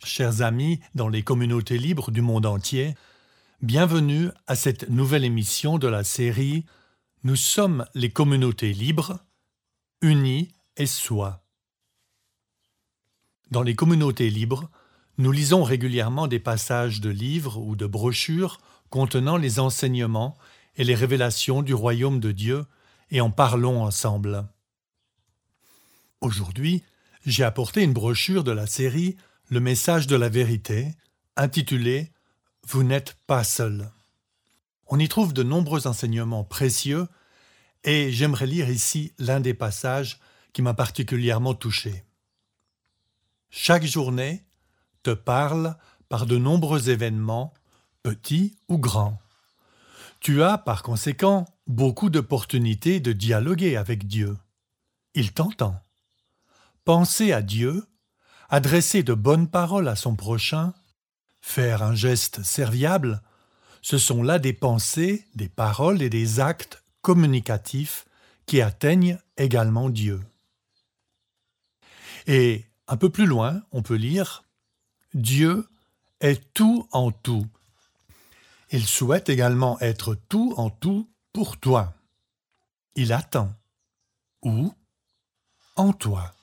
Chers amis dans les communautés libres du monde entier, bienvenue à cette nouvelle émission de la série « Nous sommes les communautés libres, unies et soi ». Dans les communautés libres, nous lisons régulièrement des passages de livres ou de brochures contenant les enseignements et les révélations du royaume de Dieu et en parlons ensemble. Aujourd'hui, j'ai apporté une brochure de la série « Le message de la vérité » intitulée « Vous n'êtes pas seul ». On y trouve de nombreux enseignements précieux et j'aimerais lire ici l'un des passages qui m'a particulièrement touché. Chaque journée te parle par de nombreux événements, petits ou grands. Tu as, par conséquent, beaucoup d'opportunités de dialoguer avec Dieu. Il t'entend. Penser à Dieu, adresser de bonnes paroles à son prochain, faire un geste serviable, ce sont là des pensées, des paroles et des actes communicatifs qui atteignent également Dieu. Et un peu plus loin, on peut lire « Dieu est tout en tout ». Il souhaite également être tout en tout pour toi. Il attend. Où ? En toi.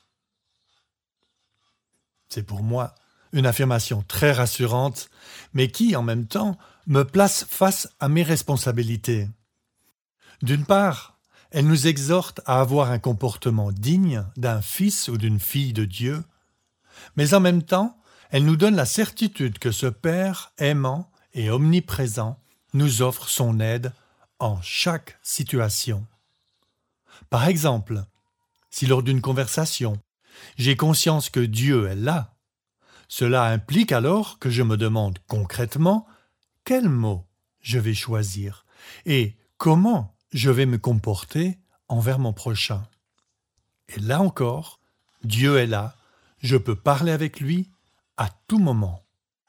C'est pour moi une affirmation très rassurante, mais qui, en même temps, me place face à mes responsabilités. D'une part, elle nous exhorte à avoir un comportement digne d'un fils ou d'une fille de Dieu, mais en même temps, elle nous donne la certitude que ce Père aimant et omniprésent nous offre son aide en chaque situation. Par exemple, si lors d'une conversation, j'ai conscience que Dieu est là, cela implique alors que je me demande concrètement quel mot je vais choisir et comment je vais me comporter envers mon prochain. Et là encore, Dieu est là, je peux parler avec lui à tout moment.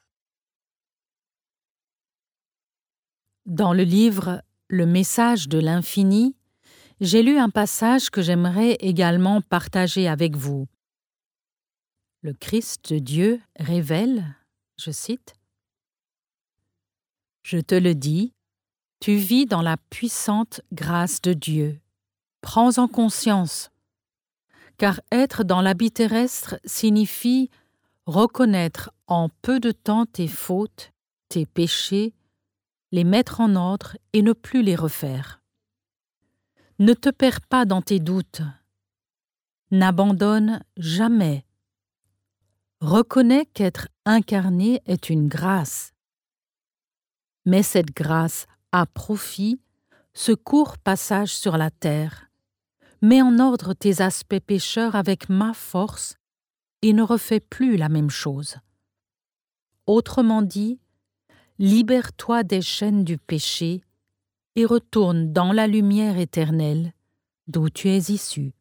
Dans le livre « Le message de l'infini », j'ai lu un passage que j'aimerais également partager avec vous. Le Christ de Dieu révèle, je cite, « Je te le dis, tu vis dans la puissante grâce de Dieu. Prends-en conscience, car être dans l'habit terrestre signifie reconnaître en peu de temps tes fautes, tes péchés, les mettre en ordre et ne plus les refaire. Ne te perds pas dans tes doutes. N'abandonne jamais. Reconnais qu'être incarné est une grâce. Mais cette grâce à profit ce court passage sur la terre. Mets en ordre tes aspects pécheurs avec ma force et ne refais plus la même chose. Autrement dit, libère-toi des chaînes du péché et retourne dans la lumière éternelle d'où tu es issu.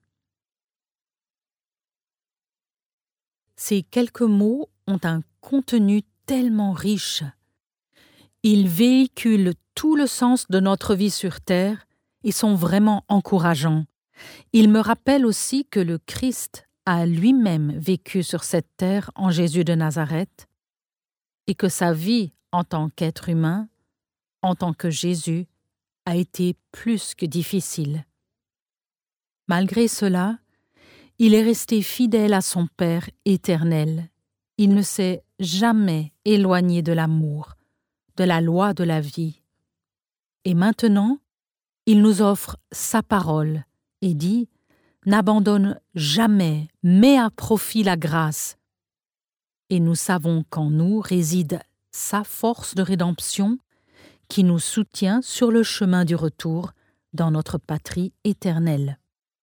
Ces quelques mots ont un contenu tellement riche. Ils véhiculent tout le sens de notre vie sur terre et sont vraiment encourageants. Ils me rappellent aussi que le Christ a lui-même vécu sur cette terre en Jésus de Nazareth et que sa vie en tant qu'être humain, en tant que Jésus, a été plus que difficile. Malgré cela, il est resté fidèle à son Père éternel. Il ne s'est jamais éloigné de l'amour, de la loi de la vie. Et maintenant, il nous offre sa parole et dit « N'abandonne jamais, mets à profit la grâce. » Et nous savons qu'en nous réside sa force de rédemption qui nous soutient sur le chemin du retour dans notre patrie éternelle.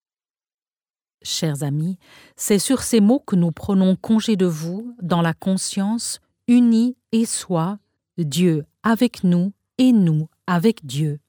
Chers amis, c'est sur ces mots que nous prenons congé de vous dans la conscience unie et soi, Dieu avec nous et nous avec Dieu.